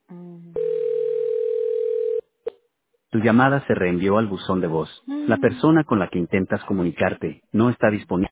Mm. Tu llamada se reenvió al buzón de voz. La Mm. persona con la que intentas comunicarte no está disponible.